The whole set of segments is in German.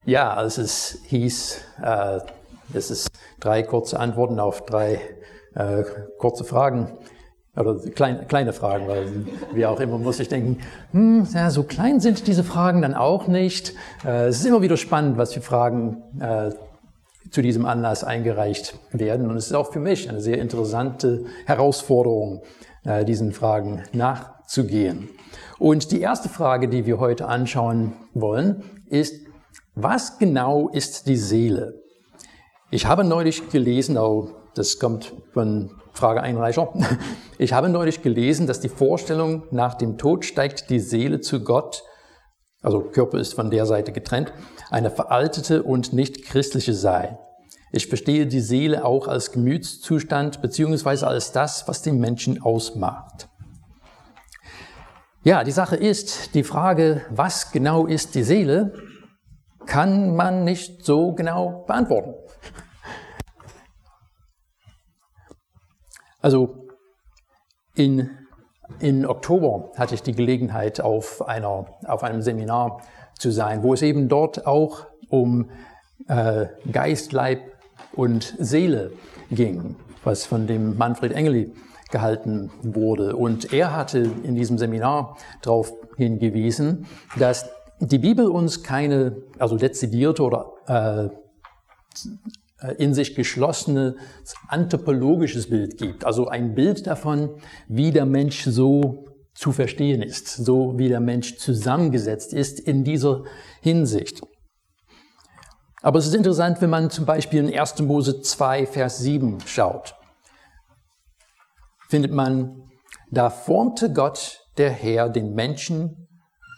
Ja, als es hieß, es ist 3 kurze Antworten auf 3 kurze Fragen, oder kleine Fragen, weil wie auch immer muss ich denken, ja, so klein sind diese Fragen dann auch nicht. Es ist immer wieder spannend, was für Fragen zu diesem Anlass eingereicht werden. Und es ist auch für mich eine sehr interessante Herausforderung, diesen Fragen nachzugehen. Und die erste Frage, die wir heute anschauen wollen, ist, was genau ist die Seele? Ich habe neulich gelesen, das kommt von Frageeinreicher, ich habe neulich gelesen, dass die Vorstellung, nach dem Tod steigt die Seele zu Gott, also Körper ist von der Seite getrennt, eine veraltete und nicht christliche sei. Ich verstehe die Seele auch als Gemütszustand beziehungsweise als das, was den Menschen ausmacht. Ja, die Sache ist, die Frage, was genau ist die Seele, kann man nicht so genau beantworten. Also in Oktober hatte ich die Gelegenheit, auf einem Seminar zu sein, wo es eben dort auch um Geist, Leib und Seele ging, was von dem Manfred Engeli gehalten wurde. Und er hatte in diesem Seminar darauf hingewiesen, dass die Bibel uns keine, also dezidierte oder in sich geschlossenes anthropologisches Bild gibt. Also ein Bild davon, wie der Mensch so zu verstehen ist, so wie der Mensch zusammengesetzt ist in dieser Hinsicht. Aber es ist interessant, wenn man zum Beispiel in 1. Mose 2, Vers 7 schaut. Findet man, da formte Gott, der Herr, den Menschen,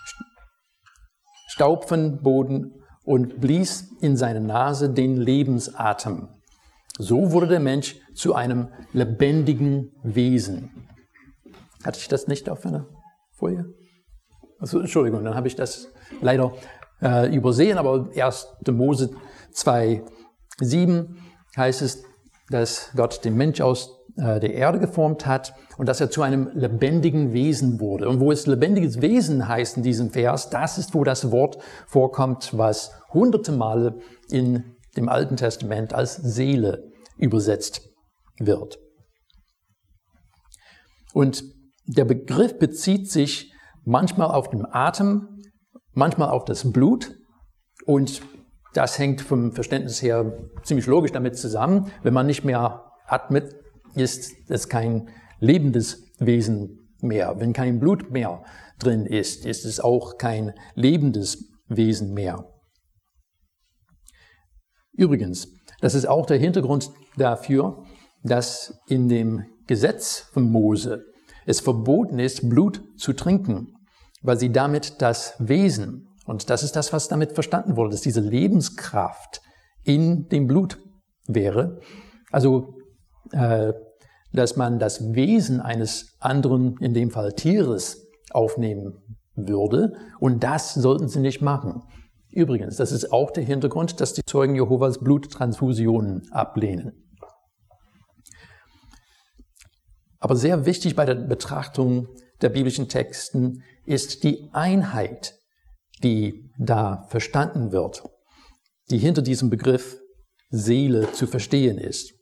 Staub von Boden und blies in seine Nase den Lebensatem. So wurde der Mensch zu einem lebendigen Wesen. Hatte ich das nicht auf einer Folie? Also, Entschuldigung, dann habe ich das leider übersehen, aber 1. Mose 2,7 heißt es, dass Gott den Mensch aus der Erde geformt hat und dass er zu einem lebendigen Wesen wurde. Und wo es lebendiges Wesen heißt in diesem Vers, das ist, wo das Wort vorkommt, was hunderte Male in dem Alten Testament als Seele übersetzt wird. Und der Begriff bezieht sich manchmal auf den Atem, manchmal auf das Blut, und das hängt vom Verständnis her ziemlich logisch damit zusammen. Wenn man nicht mehr atmet, ist es kein lebendes Wesen mehr. Wenn kein Blut mehr drin ist, ist es auch kein lebendes Wesen mehr. Übrigens, das ist auch der Hintergrund dafür, dass in dem Gesetz von Mose es verboten ist, Blut zu trinken, weil sie damit das Wesen, und das ist das, was damit verstanden wurde, dass diese Lebenskraft in dem Blut wäre, also dass man das Wesen eines anderen, in dem Fall Tieres, aufnehmen würde, und das sollten sie nicht machen. Übrigens, das ist auch der Hintergrund, dass die Zeugen Jehovas Bluttransfusionen ablehnen. Aber sehr wichtig bei der Betrachtung der biblischen Texten ist die Einheit, die da verstanden wird, die hinter diesem Begriff Seele zu verstehen ist.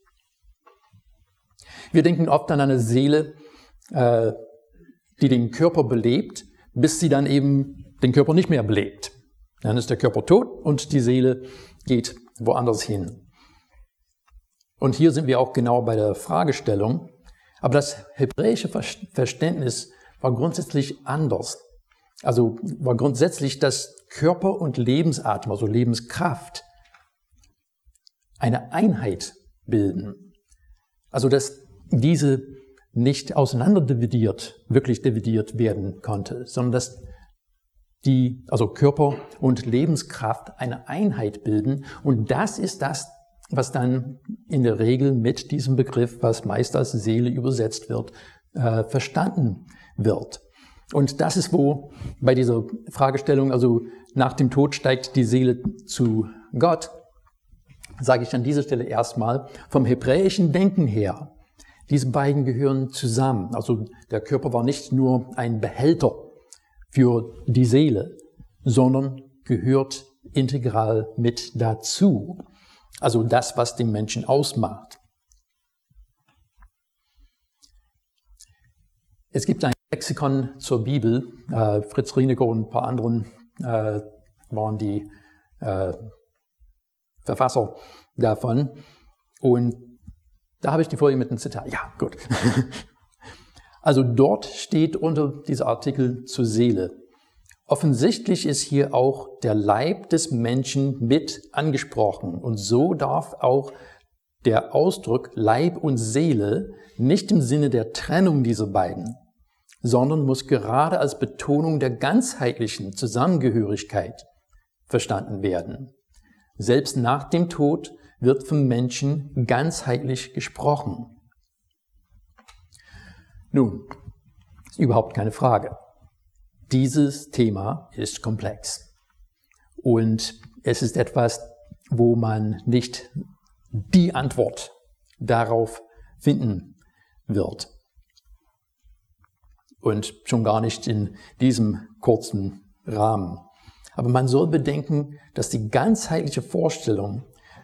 Wir denken oft an eine Seele, die den Körper belebt, bis sie dann eben den Körper nicht mehr belebt. Dann ist der Körper tot und die Seele geht woanders hin. Und hier sind wir auch genau bei der Fragestellung. Aber das hebräische Verständnis war grundsätzlich anders. Also war grundsätzlich, dass Körper und Lebensatem, also Lebenskraft, eine Einheit bilden. Also dass diese nicht wirklich dividiert werden konnte, sondern dass also Körper und Lebenskraft eine Einheit bilden. Und das ist das, was dann in der Regel mit diesem Begriff, was meist als Seele übersetzt wird, verstanden wird. Und das ist, wo bei dieser Fragestellung, also nach dem Tod steigt die Seele zu Gott, sage ich an dieser Stelle erstmal, vom hebräischen Denken her, diese beiden gehören zusammen. Also der Körper war nicht nur ein Behälter für die Seele, sondern gehört integral mit dazu. Also das, was den Menschen ausmacht. Es gibt ein Lexikon zur Bibel. Fritz Rieneke und ein paar anderen waren die Verfasser davon. Und da habe ich die Folie mit einem Zitat. Ja, gut. Also dort steht unter dieser Artikel zur Seele. Offensichtlich ist hier auch der Leib des Menschen mit angesprochen. Und so darf auch der Ausdruck Leib und Seele nicht im Sinne der Trennung dieser beiden, sondern muss gerade als Betonung der ganzheitlichen Zusammengehörigkeit verstanden werden. Selbst nach dem Tod wird vom Menschen ganzheitlich gesprochen. Nun, ist überhaupt keine Frage. Dieses Thema ist komplex. Und es ist etwas, wo man nicht die Antwort darauf finden wird. Und schon gar nicht in diesem kurzen Rahmen. Aber man soll bedenken, dass die ganzheitliche Vorstellung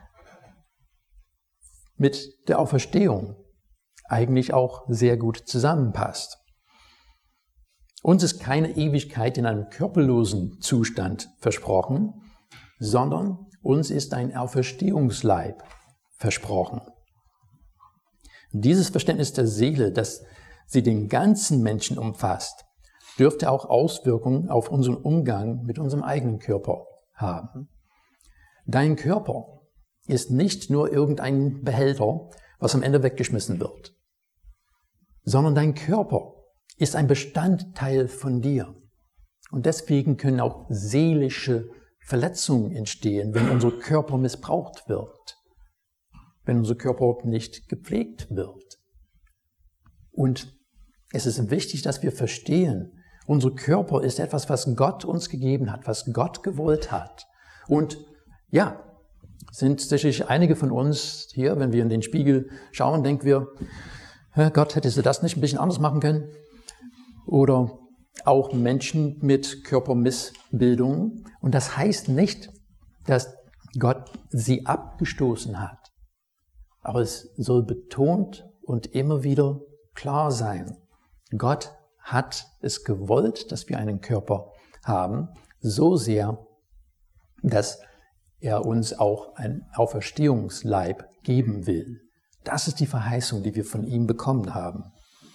mit der Auferstehung eigentlich auch sehr gut zusammenpasst. Uns ist keine Ewigkeit in einem körperlosen Zustand versprochen, sondern uns ist ein Auferstehungsleib versprochen. Dieses Verständnis der Seele, das sie den ganzen Menschen umfasst, dürfte auch Auswirkungen auf unseren Umgang mit unserem eigenen Körper haben. Dein Körper ist nicht nur irgendein Behälter, was am Ende weggeschmissen wird, sondern dein Körper ist ein Bestandteil von dir. Und deswegen können auch seelische Verletzungen entstehen, wenn unser Körper missbraucht wird, wenn unser Körper nicht gepflegt wird. Und es ist wichtig, dass wir verstehen, unser Körper ist etwas, was Gott uns gegeben hat, was Gott gewollt hat. Und ja, sind sicherlich einige von uns hier, wenn wir in den Spiegel schauen, denken wir, Gott, hättest du das nicht ein bisschen anders machen können? Oder auch Menschen mit Körpermissbildungen. Und das heißt nicht, dass Gott sie abgestoßen hat. Aber es soll betont und immer wieder klar sein. Gott hat es gewollt, dass wir einen Körper haben, so sehr, dass er uns auch einen Auferstehungsleib geben will. Das ist die Verheißung, die wir von ihm bekommen haben.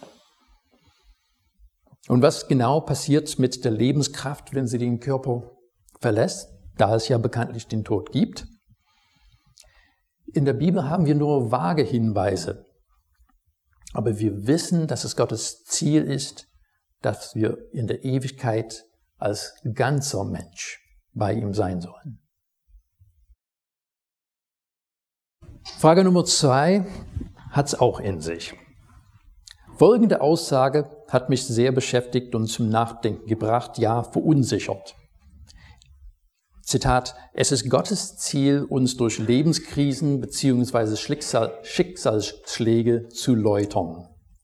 Und was genau passiert mit der Lebenskraft, wenn sie den Körper verlässt, da es ja bekanntlich den Tod gibt? In der Bibel haben wir nur vage Hinweise. Aber wir wissen, dass es Gottes Ziel ist, dass wir in der Ewigkeit als ganzer Mensch bei ihm sein sollen. Frage Nummer 2 hat es auch in sich. Folgende Aussage hat mich sehr beschäftigt und zum Nachdenken gebracht, ja, verunsichert. Zitat: Es ist Gottes Ziel, uns durch Lebenskrisen bzw. Schicksalsschläge zu läutern.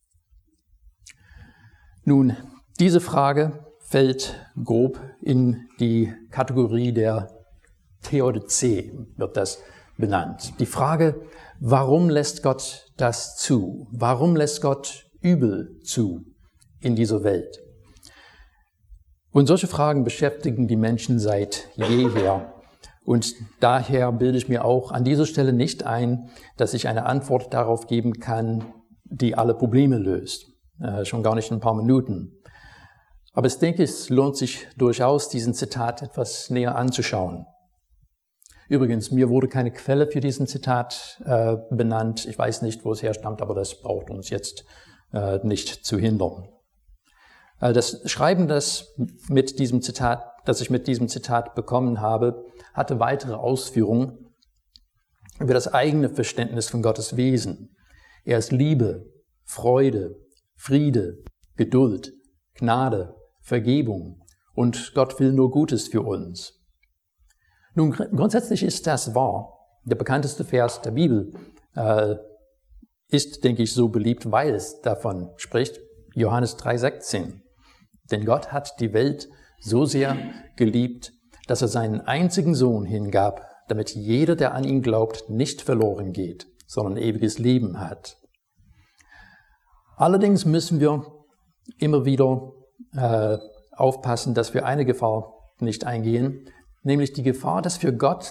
Nun, diese Frage fällt grob in die Kategorie der Theodizee, wird das benannt. Die Frage, warum lässt Gott das zu? Warum lässt Gott Übel zu in dieser Welt? Und solche Fragen beschäftigen die Menschen seit jeher. Und daher bilde ich mir auch an dieser Stelle nicht ein, dass ich eine Antwort darauf geben kann, die alle Probleme löst. Schon gar nicht in ein paar Minuten. Aber ich denke, es lohnt sich durchaus, diesen Zitat etwas näher anzuschauen. Übrigens, mir wurde keine Quelle für diesen Zitat benannt. Ich weiß nicht, wo es herstammt, aber das braucht uns jetzt nicht zu hindern. Das Schreiben, das ich mit diesem Zitat bekommen habe, hatte weitere Ausführungen über das eigene Verständnis von Gottes Wesen. Er ist Liebe, Freude, Friede, Geduld, Gnade, Vergebung und Gott will nur Gutes für uns. Nun, grundsätzlich ist das wahr. Der bekannteste Vers der Bibel ist, denke ich, so beliebt, weil es davon spricht, Johannes 3,16. Denn Gott hat die Welt so sehr geliebt, dass er seinen einzigen Sohn hingab, damit jeder, der an ihn glaubt, nicht verloren geht, sondern ewiges Leben hat. Allerdings müssen wir immer wieder aufpassen, dass wir eine Gefahr nicht eingehen, nämlich die Gefahr, dass wir Gott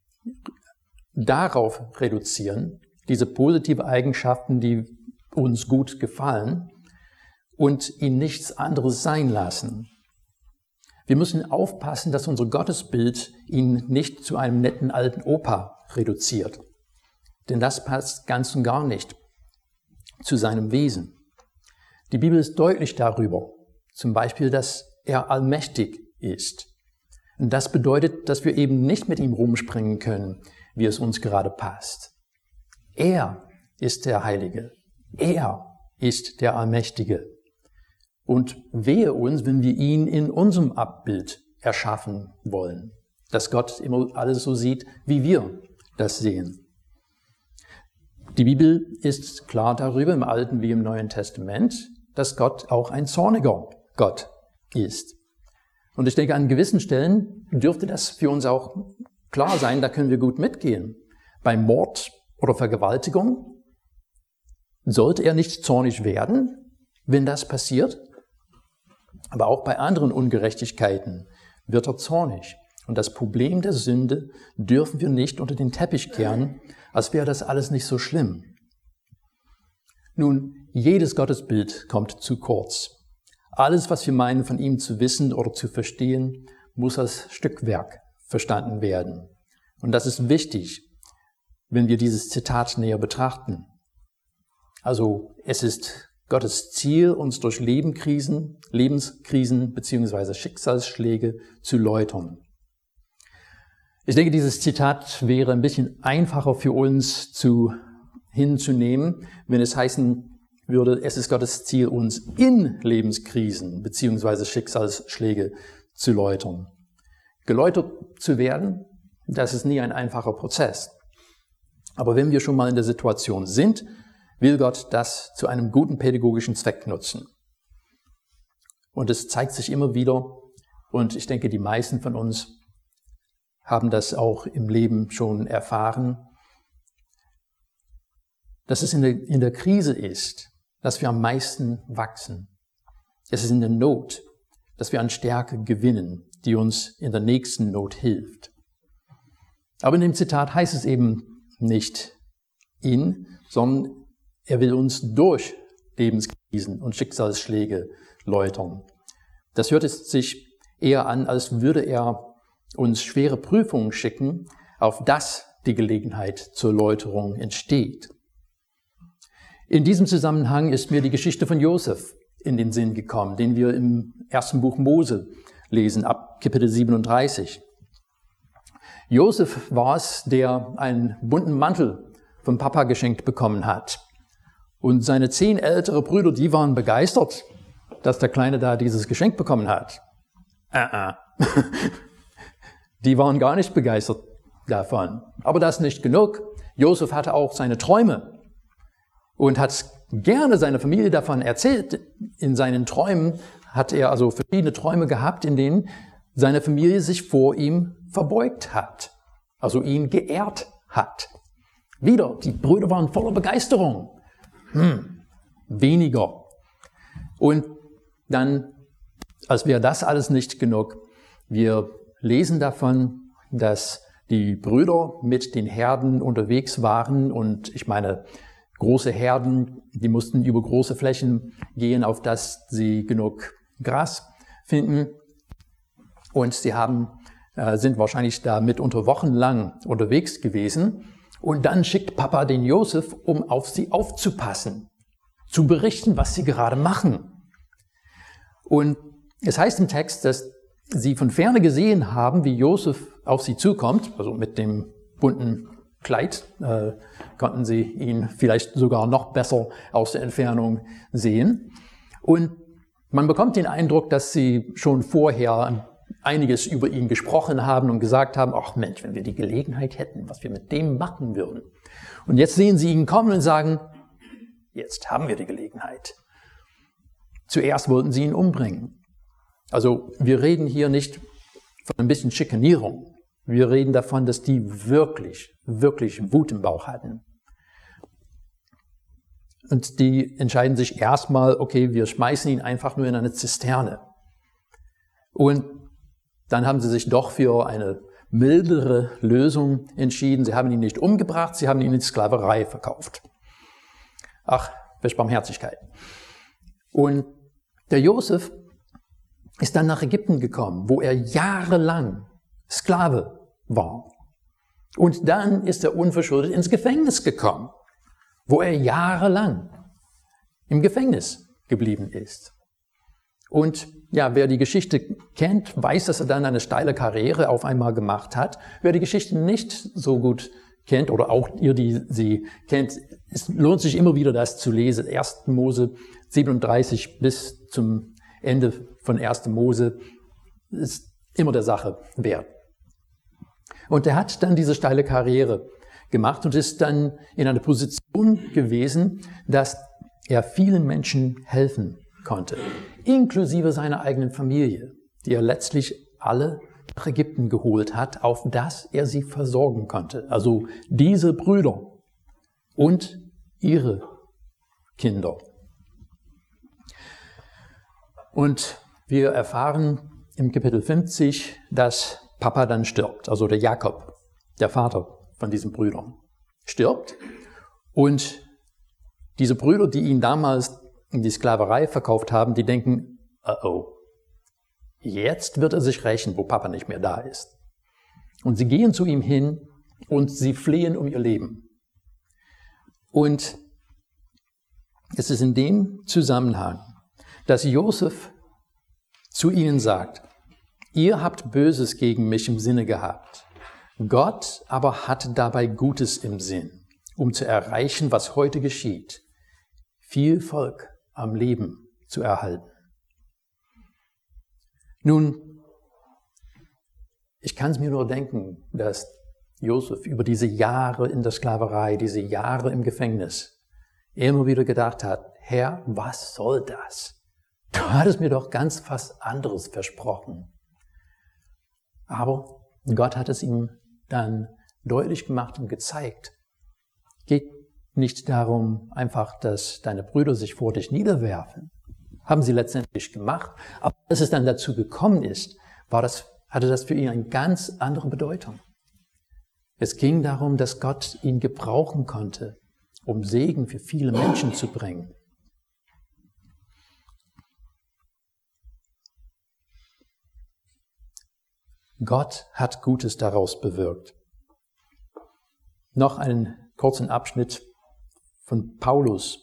darauf reduzieren, diese positive Eigenschaften, die uns gut gefallen, und ihn nichts anderes sein lassen. Wir müssen aufpassen, dass unser Gottesbild ihn nicht zu einem netten alten Opa reduziert. Denn das passt ganz und gar nicht zu seinem Wesen. Die Bibel ist deutlich darüber, zum Beispiel, dass er allmächtig ist. Und das bedeutet, dass wir eben nicht mit ihm rumspringen können, wie es uns gerade passt. Er ist der Heilige. Er ist der Allmächtige. Und wehe uns, wenn wir ihn in unserem Abbild erschaffen wollen, dass Gott immer alles so sieht, wie wir das sehen. Die Bibel ist klar darüber, im Alten wie im Neuen Testament, dass Gott auch ein zorniger Gott ist. Und ich denke, an gewissen Stellen dürfte das für uns auch klar sein, da können wir gut mitgehen. Beim Mord oder Vergewaltigung sollte er nicht zornig werden, wenn das passiert. Aber auch bei anderen Ungerechtigkeiten wird er zornig. Und das Problem der Sünde dürfen wir nicht unter den Teppich kehren, als wäre das alles nicht so schlimm. Nun, jedes Gottesbild kommt zu kurz. Alles, was wir meinen, von ihm zu wissen oder zu verstehen, muss als Stückwerk verstanden werden. Und das ist wichtig, wenn wir dieses Zitat näher betrachten. Also, es ist Gottes Ziel, uns durch Lebenskrisen bzw. Schicksalsschläge zu läutern. Ich denke, dieses Zitat wäre ein bisschen einfacher für uns hinzunehmen, wenn es heißen würde, es ist Gottes Ziel, uns in Lebenskrisen bzw. Schicksalsschläge zu läutern. Geläutert zu werden, das ist nie ein einfacher Prozess. Aber wenn wir schon mal in der Situation sind, will Gott das zu einem guten pädagogischen Zweck nutzen. Und es zeigt sich immer wieder, und ich denke, die meisten von uns haben das auch im Leben schon erfahren, dass es in der Krise ist, dass wir am meisten wachsen. Es ist in der Not, dass wir an Stärke gewinnen, die uns in der nächsten Not hilft. Aber in dem Zitat heißt es eben nicht ihn, sondern er will uns durch Lebenskrisen und Schicksalsschläge läutern. Das hört sich eher an, als würde er uns schwere Prüfungen schicken, auf das die Gelegenheit zur Läuterung entsteht. In diesem Zusammenhang ist mir die Geschichte von Josef in den Sinn gekommen, den wir im ersten Buch Mose lesen, ab Kapitel 37. Josef war es, der einen bunten Mantel vom Papa geschenkt bekommen hat. Und seine 10 ältere Brüder, die waren begeistert, dass der Kleine da dieses Geschenk bekommen hat. Die waren gar nicht begeistert davon. Aber das nicht genug. Josef hatte auch seine Träume und hat gerne seiner Familie davon erzählt. In seinen Träumen hat er also verschiedene Träume gehabt, in denen seine Familie sich vor ihm verbeugt hat, also ihn geehrt hat. Wieder, die Brüder waren voller Begeisterung. Weniger. Und dann, als wäre das alles nicht genug, wir lesen davon, dass die Brüder mit den Herden unterwegs waren und ich meine, große Herden, die mussten über große Flächen gehen, auf das sie genug Gras finden und sie sind wahrscheinlich da mitunter wochenlang unterwegs gewesen und dann schickt Papa den Josef, um auf sie aufzupassen, zu berichten, was sie gerade machen. Und es heißt im Text, dass sie von Ferne gesehen haben, wie Josef auf sie zukommt, also mit dem bunten Kleid, konnten sie ihn vielleicht sogar noch besser aus der Entfernung sehen. Und man bekommt den Eindruck, dass sie schon vorher einiges über ihn gesprochen haben und gesagt haben, ach Mensch, wenn wir die Gelegenheit hätten, was wir mit dem machen würden. Und jetzt sehen sie ihn kommen und sagen, jetzt haben wir die Gelegenheit. Zuerst wollten sie ihn umbringen. Also wir reden hier nicht von ein bisschen Schikanierung. Wir reden davon, dass die wirklich, wirklich Wut im Bauch hatten. Und die entscheiden sich erstmal, okay, wir schmeißen ihn einfach nur in eine Zisterne. Und dann haben sie sich doch für eine mildere Lösung entschieden. Sie haben ihn nicht umgebracht, sie haben ihn in die Sklaverei verkauft. Ach, welche Barmherzigkeit. Und der Josef ist dann nach Ägypten gekommen, wo er jahrelang Sklave war. Und dann ist er unverschuldet ins Gefängnis gekommen, wo er jahrelang im Gefängnis geblieben ist. Und ja, wer die Geschichte kennt, weiß, dass er dann eine steile Karriere auf einmal gemacht hat. Wer die Geschichte nicht so gut kennt, oder auch ihr, die sie kennt, es lohnt sich immer wieder, das zu lesen. 1. Mose 37 bis zum Ende von 1. Mose ist immer der Sache wert. Und er hat dann diese steile Karriere gemacht und ist dann in einer Position gewesen, dass er vielen Menschen helfen konnte, inklusive seiner eigenen Familie, die er letztlich alle nach Ägypten geholt hat, auf das er sie versorgen konnte. Also diese Brüder und ihre Kinder. Und wir erfahren im Kapitel 50, dass Papa dann stirbt, also der Jakob, der Vater von diesen Brüdern, stirbt. Und diese Brüder, die ihn damals in die Sklaverei verkauft haben, die denken, oh, jetzt wird er sich rächen, wo Papa nicht mehr da ist. Und sie gehen zu ihm hin und sie flehen um ihr Leben. Und es ist in dem Zusammenhang, dass Josef zu ihnen sagt, ihr habt Böses gegen mich im Sinne gehabt. Gott aber hat dabei Gutes im Sinn, um zu erreichen, was heute geschieht, viel Volk am Leben zu erhalten. Nun, ich kann es mir nur denken, dass Josef über diese Jahre in der Sklaverei, diese Jahre im Gefängnis, immer wieder gedacht hat, Herr, was soll das? Du hattest mir doch ganz was anderes versprochen. Aber Gott hat es ihm dann deutlich gemacht und gezeigt. Geht nicht darum, einfach, dass deine Brüder sich vor dich niederwerfen. Haben sie letztendlich gemacht. Aber als es dann dazu gekommen ist, hatte das für ihn eine ganz andere Bedeutung. Es ging darum, dass Gott ihn gebrauchen konnte, um Segen für viele Menschen zu bringen. Gott hat Gutes daraus bewirkt. Noch einen kurzen Abschnitt von Paulus,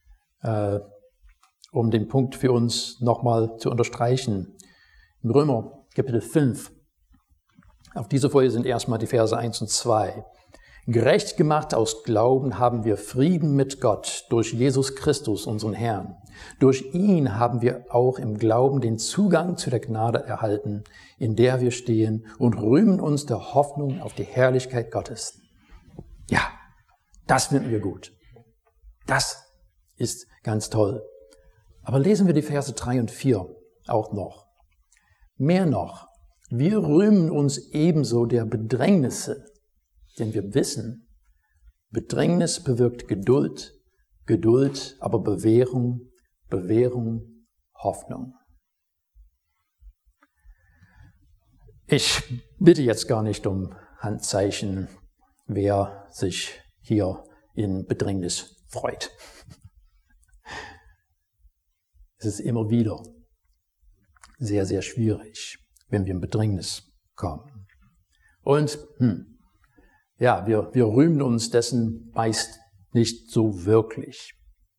um den Punkt für uns nochmal zu unterstreichen. In Römer Kapitel 5. Auf dieser Folie sind erstmal die Verse 1 und 2. Gerecht gemacht aus Glauben haben wir Frieden mit Gott durch Jesus Christus, unseren Herrn. Durch ihn haben wir auch im Glauben den Zugang zu der Gnade erhalten, in der wir stehen und rühmen uns der Hoffnung auf die Herrlichkeit Gottes. Ja, das finden wir gut. Das ist ganz toll. Aber lesen wir die Verse 3 und 4 auch noch. Mehr noch, wir rühmen uns ebenso der Bedrängnisse, denn wir wissen, Bedrängnis bewirkt Geduld, Geduld aber Bewährung, Bewährung, Hoffnung. Ich bitte jetzt gar nicht um Handzeichen, wer sich hier in Bedrängnis freut. Es ist immer wieder sehr, sehr schwierig, wenn wir in Bedrängnis kommen. Und ja, wir rühmen uns dessen meist nicht so wirklich.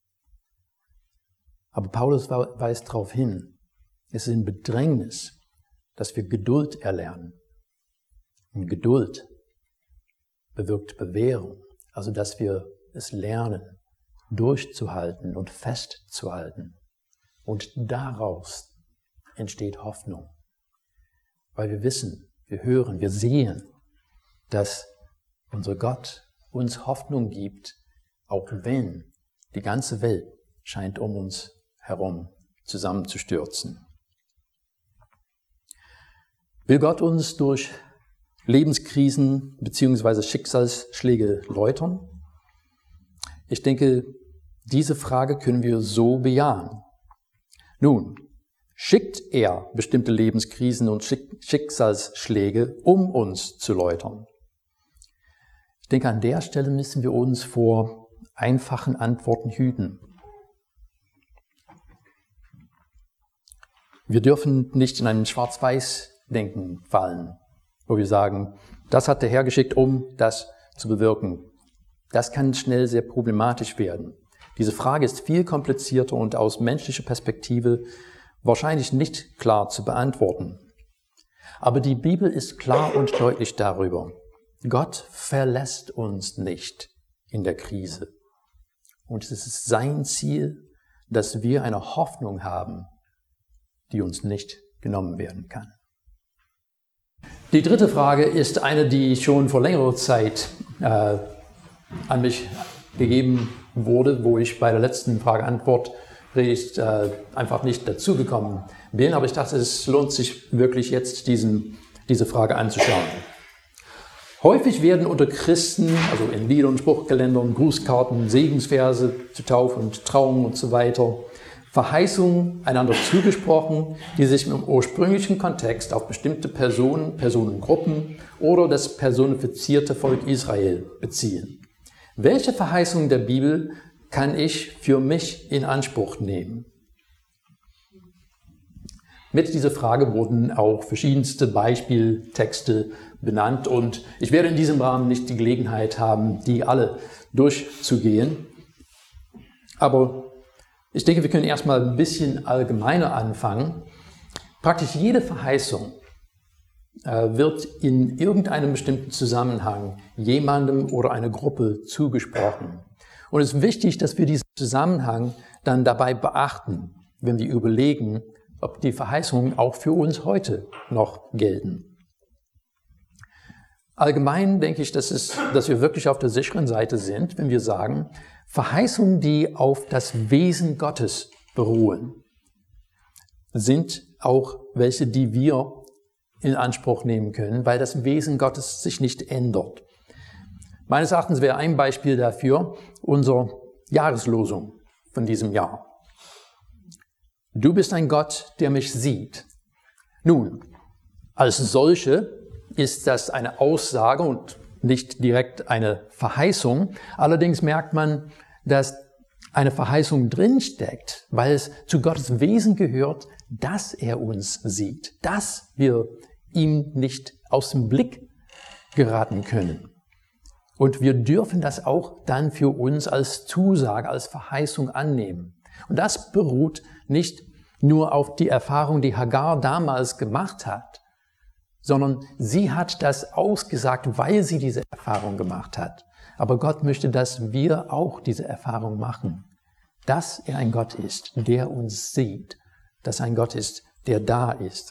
Aber Paulus weist darauf hin, es ist in Bedrängnis, dass wir Geduld erlernen. Und Geduld bewirkt Bewährung, also dass wir es lernen, durchzuhalten und festzuhalten. Und daraus entsteht Hoffnung, weil wir wissen, wir hören, wir sehen, dass unser Gott uns Hoffnung gibt, auch wenn die ganze Welt scheint um uns herum zusammenzustürzen. Will Gott uns durch Lebenskrisen bzw. Schicksalsschläge läutern? Ich denke, diese Frage können wir so bejahen. Nun, schickt er bestimmte Lebenskrisen und Schicksalsschläge, um uns zu läutern? Ich denke, an der Stelle müssen wir uns vor einfachen Antworten hüten. Wir dürfen nicht in ein Schwarz-Weiß-Denken fallen, wo wir sagen, das hat der Herr geschickt, um das zu bewirken. Das kann schnell sehr problematisch werden. Diese Frage ist viel komplizierter und aus menschlicher Perspektive wahrscheinlich nicht klar zu beantworten. Aber die Bibel ist klar und deutlich darüber. Gott verlässt uns nicht in der Krise. Und es ist sein Ziel, dass wir eine Hoffnung haben, die uns nicht genommen werden kann. Die dritte Frage ist eine, die schon vor längerer Zeit an mich gegeben wurde, wo ich bei der letzten Frage-Antwort-Predigt einfach nicht dazugekommen bin. Aber ich dachte, es lohnt sich wirklich jetzt, diese Frage anzuschauen. Häufig werden unter Christen, also in Liedern, Spruchkalendern, Grußkarten, Segensverse zu Taufe und Trauung und so weiter, Verheißungen einander zugesprochen, die sich im ursprünglichen Kontext auf bestimmte Personen, Personengruppen oder das personifizierte Volk Israel beziehen. Welche Verheißungen der Bibel kann ich für mich in Anspruch nehmen? Mit dieser Frage wurden auch verschiedenste Beispieltexte benannt und ich werde in diesem Rahmen nicht die Gelegenheit haben, die alle durchzugehen. Aber ich denke, wir können erstmal ein bisschen allgemeiner anfangen. Praktisch jede Verheißung wird in irgendeinem bestimmten Zusammenhang jemandem oder einer Gruppe zugesprochen. Und es ist wichtig, dass wir diesen Zusammenhang dann dabei beachten, wenn wir überlegen, ob die Verheißungen auch für uns heute noch gelten. Allgemein denke ich, dass wir wirklich auf der sicheren Seite sind, wenn wir sagen, Verheißungen, die auf das Wesen Gottes beruhen, sind auch welche, die wir in Anspruch nehmen können, weil das Wesen Gottes sich nicht ändert. Meines Erachtens wäre ein Beispiel dafür unsere Jahreslosung von diesem Jahr. Du bist ein Gott, der mich sieht. Nun, als solche ist das eine Aussage und nicht direkt eine Verheißung. Allerdings merkt man, dass eine Verheißung drinsteckt, weil es zu Gottes Wesen gehört, dass er uns sieht, dass wir ihm nicht aus dem Blick geraten können. Und wir dürfen das auch dann für uns als Zusage, als Verheißung annehmen. Und das beruht nicht nur auf die Erfahrung, die Hagar damals gemacht hat, sondern sie hat das ausgesagt, weil sie diese Erfahrung gemacht hat. Aber Gott möchte, dass wir auch diese Erfahrung machen, dass er ein Gott ist, der uns sieht, dass er ein Gott ist, der da ist.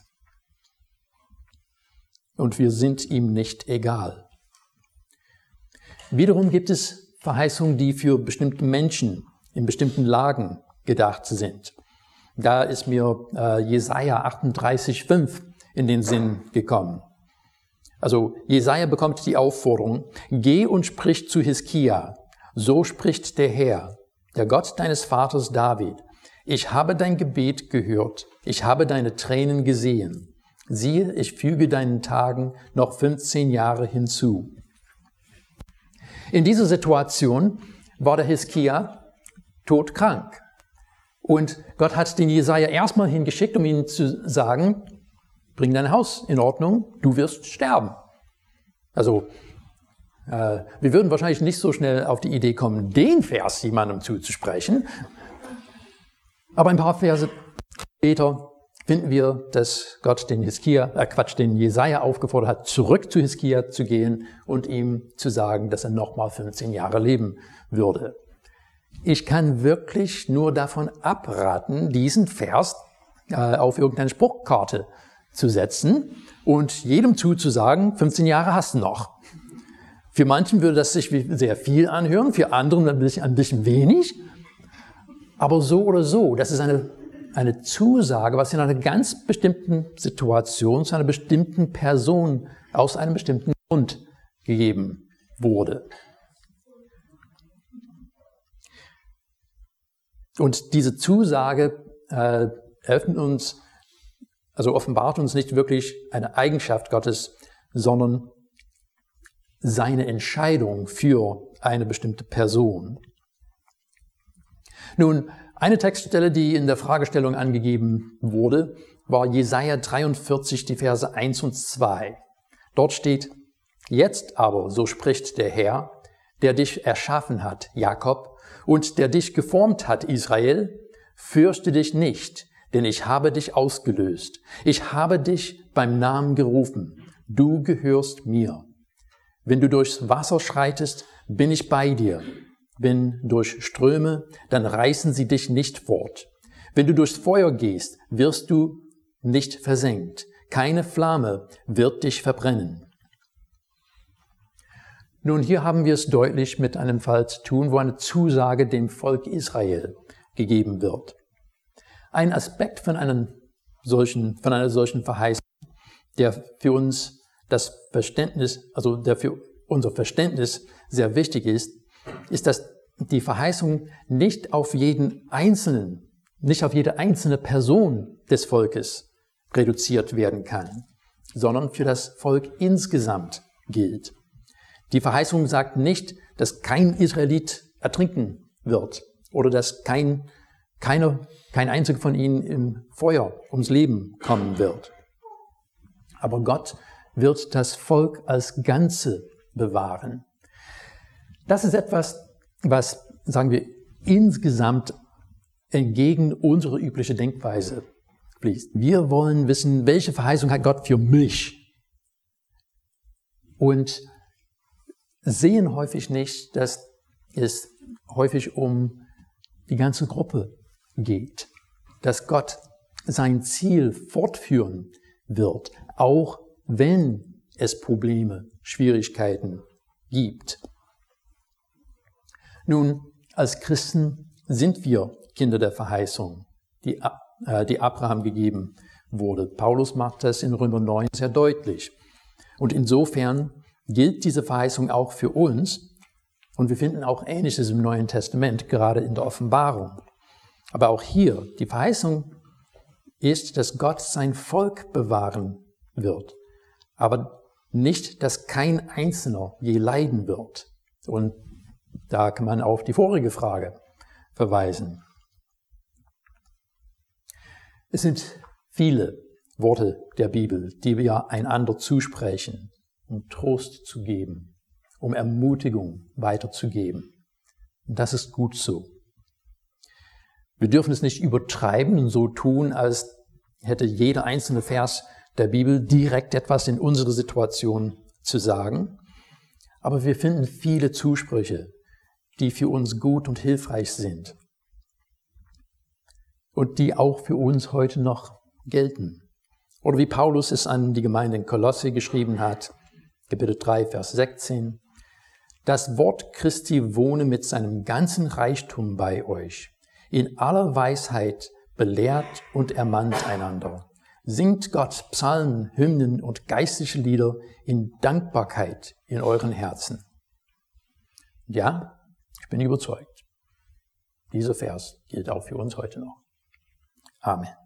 Und wir sind ihm nicht egal. Wiederum gibt es Verheißungen, die für bestimmte Menschen in bestimmten Lagen gedacht sind. Da ist mir Jesaja 38,5 in den Sinn gekommen. Also Jesaja bekommt die Aufforderung, geh und sprich zu Hiskia, so spricht der Herr, der Gott deines Vaters David. Ich habe dein Gebet gehört, ich habe deine Tränen gesehen. Siehe, ich füge deinen Tagen noch 15 Jahre hinzu. In dieser Situation war der Hiskia todkrank. Und Gott hat den Jesaja erstmal hingeschickt, um ihm zu sagen, bring dein Haus in Ordnung, du wirst sterben. Also, wir würden wahrscheinlich nicht so schnell auf die Idee kommen, den Vers jemandem zuzusprechen. Aber ein paar Verse später finden wir, dass Gott den Jesaja aufgefordert hat, zurück zu Hiskia zu gehen und ihm zu sagen, dass er nochmal 15 Jahre leben würde. Ich kann wirklich nur davon abraten, diesen Vers auf irgendeine Spruchkarte zu setzen und jedem zuzusagen, 15 Jahre hast du noch. Für manchen würde das sich sehr viel anhören, für anderen ein bisschen wenig. Aber so oder so, das ist eine eine Zusage, was in einer ganz bestimmten Situation zu einer bestimmten Person aus einem bestimmten Grund gegeben wurde. Und diese Zusage eröffnet uns, also offenbart uns nicht wirklich eine Eigenschaft Gottes, sondern seine Entscheidung für eine bestimmte Person. Nun, eine Textstelle, die in der Fragestellung angegeben wurde, war Jesaja 43, die Verse 1 und 2. Dort steht: Jetzt aber, so spricht der Herr, der dich erschaffen hat, Jakob, und der dich geformt hat, Israel, fürchte dich nicht, denn ich habe dich ausgelöst. Ich habe dich beim Namen gerufen. Du gehörst mir. Wenn du durchs Wasser schreitest, bin ich bei dir. Wenn durch Ströme, dann reißen sie dich nicht fort. Wenn du durchs Feuer gehst, wirst du nicht versenkt. Keine Flamme wird dich verbrennen. Nun, hier haben wir es deutlich mit einem Fall zu tun, wo eine Zusage dem Volk Israel gegeben wird. Ein Aspekt von einer solchen Verheißung, der für uns das Verständnis, also der für unser Verständnis sehr wichtig ist, dass die Verheißung nicht auf jede einzelne Person des Volkes reduziert werden kann, sondern für das Volk insgesamt gilt. Die Verheißung sagt nicht, dass kein Israelit ertrinken wird oder dass kein einziger von ihnen im Feuer ums Leben kommen wird. Aber Gott wird das Volk als Ganze bewahren. Das ist etwas, was, sagen wir, insgesamt entgegen unserer üblichen Denkweise fließt. Wir wollen wissen, welche Verheißung hat Gott für mich? Und sehen häufig nicht, dass es häufig um die ganze Gruppe geht. Dass Gott sein Ziel fortführen wird, auch wenn es Probleme, Schwierigkeiten gibt. Nun, als Christen sind wir Kinder der Verheißung, die Abraham gegeben wurde. Paulus macht das in Römer 9 sehr deutlich. Und insofern gilt diese Verheißung auch für uns. Und wir finden auch Ähnliches im Neuen Testament, gerade in der Offenbarung. Aber auch hier, die Verheißung ist, dass Gott sein Volk bewahren wird. Aber nicht, dass kein Einzelner je leiden wird. Und da kann man auf die vorige Frage verweisen. Es sind viele Worte der Bibel, die wir einander zusprechen, um Trost zu geben, um Ermutigung weiterzugeben. Und das ist gut so. Wir dürfen es nicht übertreiben und so tun, als hätte jeder einzelne Vers der Bibel direkt etwas in unsere Situation zu sagen. Aber wir finden viele Zusprüche, die für uns gut und hilfreich sind und die auch für uns heute noch gelten. Oder wie Paulus es an die Gemeinde in Kolosse geschrieben hat, Kapitel 3, Vers 16, das Wort Christi wohne mit seinem ganzen Reichtum bei euch. In aller Weisheit belehrt und ermahnt einander. Singt Gott Psalmen, Hymnen und geistliche Lieder in Dankbarkeit in euren Herzen. Ja, ich bin überzeugt. Dieser Vers gilt auch für uns heute noch. Amen.